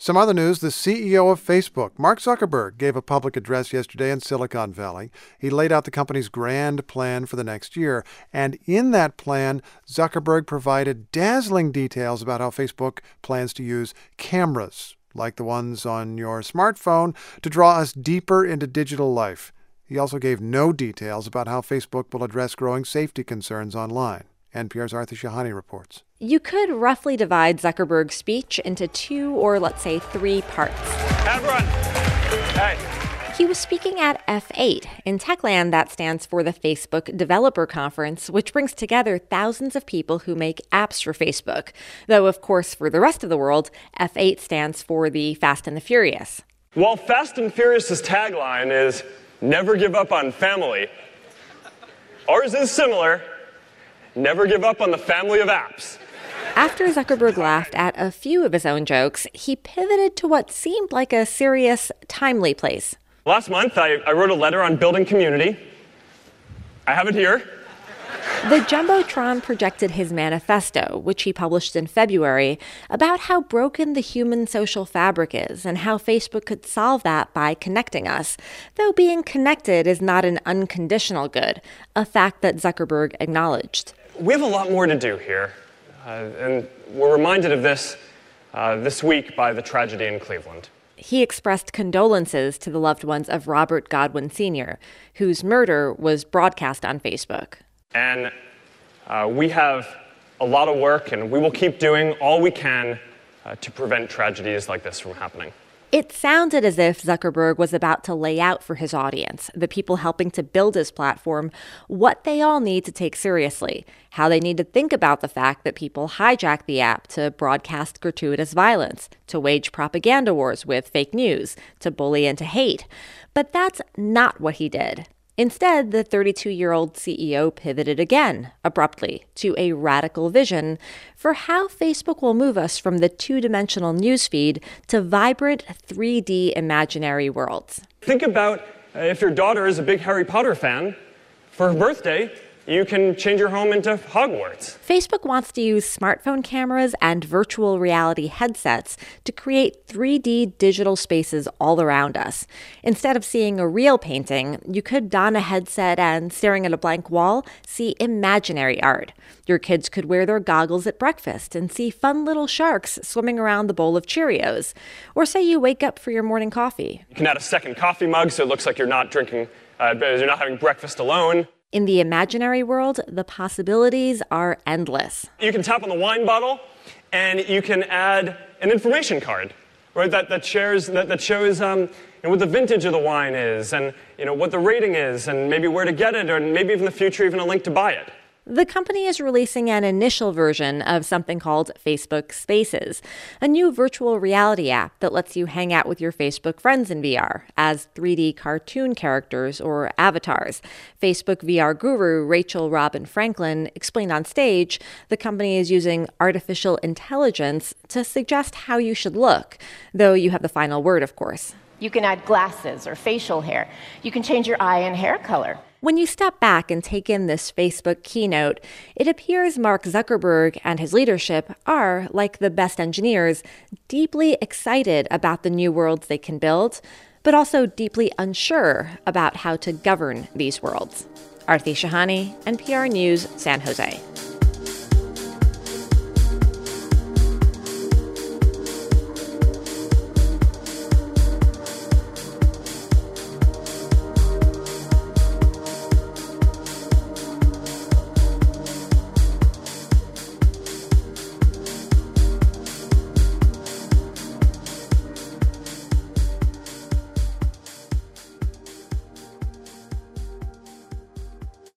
Some other news, the CEO of Facebook, Mark Zuckerberg, gave a public address yesterday in Silicon Valley. He laid out the company's grand plan for the next year. And in that plan, Zuckerberg provided dazzling details about how Facebook plans to use cameras, like the ones on your smartphone, to draw us deeper into digital life. He also gave no details about how Facebook will address growing safety concerns online. NPR's Aarti Shahani reports. You could roughly divide Zuckerberg's speech into 2 or let's say 3 parts. Everyone, hey. He was speaking at F8. In Techland, that stands for the Facebook Developer Conference, which brings together thousands of people who make apps for Facebook. Though, of course, for the rest of the world, F8 stands for the Fast and the Furious. While Fast and Furious's tagline is, "Never give up on family," ours is similar, "Never give up on the family of apps." After Zuckerberg laughed at a few of his own jokes, he pivoted to what seemed like a serious, timely place. Last month, I wrote a letter on building community. I have it here. The Jumbotron projected his manifesto, which he published in February, about how broken the human social fabric is and how Facebook could solve that by connecting us, though being connected is not an unconditional good, a fact that Zuckerberg acknowledged. We have a lot more to do here, and we're reminded of this week by the tragedy in Cleveland. He expressed condolences to the loved ones of Robert Godwin Sr., whose murder was broadcast on Facebook. And we have a lot of work, and we will keep doing all we can to prevent tragedies like this from happening. It sounded as if Zuckerberg was about to lay out for his audience, the people helping to build his platform, what they all need to take seriously, how they need to think about the fact that people hijack the app to broadcast gratuitous violence, to wage propaganda wars with fake news, to bully and to hate. But that's not what he did. Instead, the 32-year-old CEO pivoted again, abruptly, to a radical vision for how Facebook will move us from the two-dimensional newsfeed to vibrant 3D imaginary worlds. Think about if your daughter is a big Harry Potter fan, for her birthday, you can change your home into Hogwarts. Facebook wants to use smartphone cameras and virtual reality headsets to create 3D digital spaces all around us. Instead of seeing a real painting, you could don a headset and, staring at a blank wall, see imaginary art. Your kids could wear their goggles at breakfast and see fun little sharks swimming around the bowl of Cheerios. Or say you wake up for your morning coffee. You can add a second coffee mug so it looks like you're not drinking, you're not having breakfast alone. In the imaginary world, the possibilities are endless. You can tap on the wine bottle, and you can add an information card, right? That shows what the vintage of the wine is, and what the rating is, and maybe where to get it, or maybe even in the future, even a link to buy it. The company is releasing an initial version of something called Facebook Spaces, a new virtual reality app that lets you hang out with your Facebook friends in VR as 3D cartoon characters or avatars. Facebook VR guru Rachel Robin Franklin explained on stage the company is using artificial intelligence to suggest how you should look, though you have the final word, of course. You can add glasses or facial hair. You can change your eye and hair color. When you step back and take in this Facebook keynote, it appears Mark Zuckerberg and his leadership are, like the best engineers, deeply excited about the new worlds they can build, but also deeply unsure about how to govern these worlds. Aarti Shahani, NPR News, San Jose.